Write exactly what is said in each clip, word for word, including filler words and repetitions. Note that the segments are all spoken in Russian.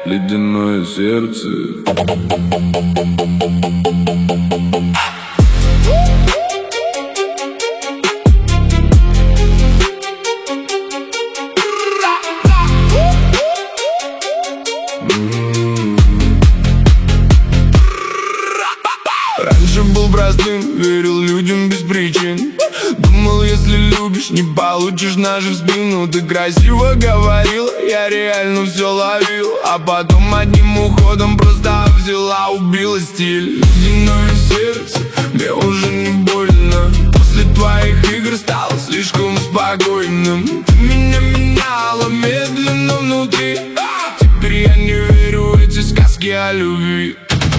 ледяное сердце. Раньше был простым, верил людям без причин. Думал, если любишь, не получишь наши в спину. Ты красиво говорила, я реально все ловил. А потом одним уходом просто взяла, убила стиль. Ледяное сердце, мне уже не больно. После твоих игр стало слишком спокойным. Ты меня меняла медленно внутри. Теперь я не верю в эти сказки о любви.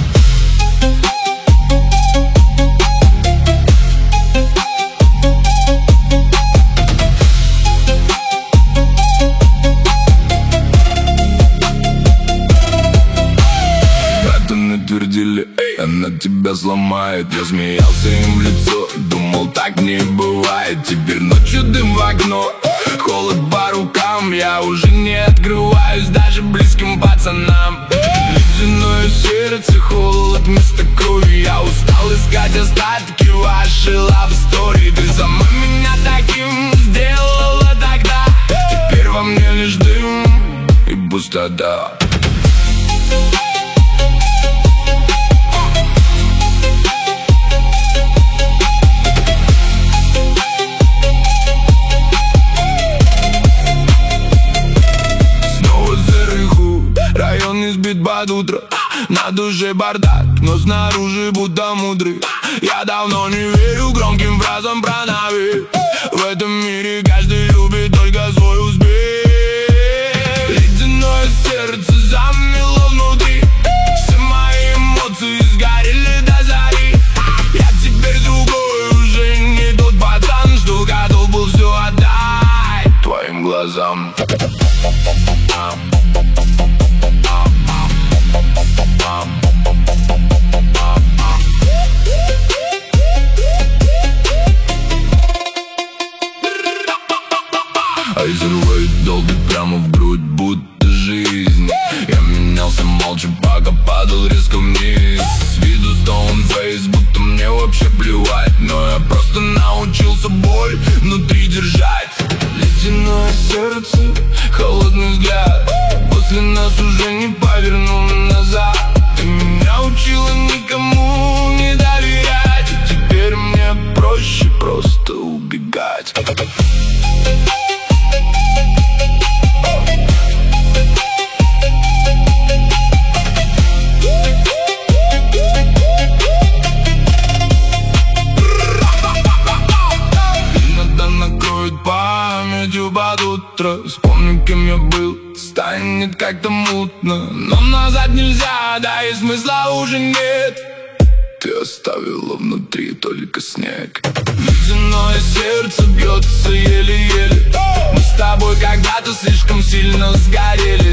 Твердили, она тебя сломает. Я смеялся им в лицо, думал, так не бывает. Теперь ночью дым в окно, холод по рукам. Я уже не открываюсь даже близким пацанам. Ледяное сердце, холод вместо крови. Я устал искать остатки вашей love story. Ты сама меня таким сделала тогда. Теперь во мне лишь дым и пустота. Избит под утро, на душе бардак, но снаружи будто мудрый. Я давно не верю громким фразам про навык. В этом мире каждый любит только свой успех. Ледяное сердце замело внутри. Все мои эмоции сгорели до зари. Я теперь другой, уже не тот пацан, что готов был все отдать твоим глазам. Айзервейт долбит прямо в грудь, будто жизнь. Я менялся молча, пока падал резко вниз. С виду стоунфейс, будто мне вообще плевать. Но я просто научился боль внутри держать. Ледяное сердце, холодный взгляд. После нас уже не повернул назад. Ты меня учила никому не доверять. И теперь мне проще просто убегать. Памятью под утро вспомню, кем я был, станет как-то мутно. Но назад нельзя, да и смысла уже нет. Ты оставила внутри только снег. Ледяное сердце бьется еле-еле. Мы с тобой когда-то слишком сильно сгорели.